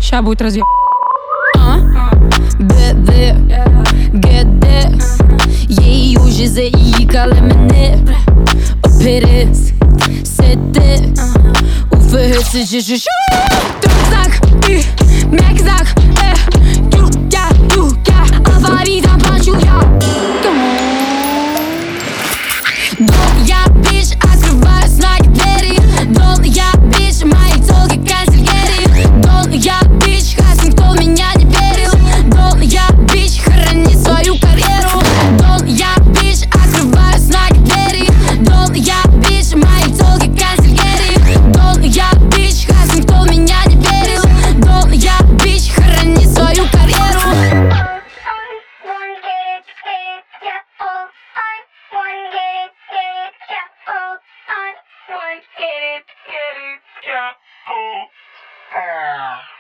Ща будет разъем. Bebe, gede. Їй уже заїкали мене. Опери, сети. Уфигеси, жижижу. Трузак, і мекзак. Юя, юя. Аварійна плачу я. Дом я більш, открываю знак двері. Дом я більш, мои толки консильери. Дом я більш, хоть никто в меня не верил. Дом я більш, храни свою карьеру. Дом я більш, открываю знак двері. Дом я більш, мои толки консильери. Дом я більш, хоть никто в меня не верил. Дом я більш, храни свою карьеру. Get it, yeah.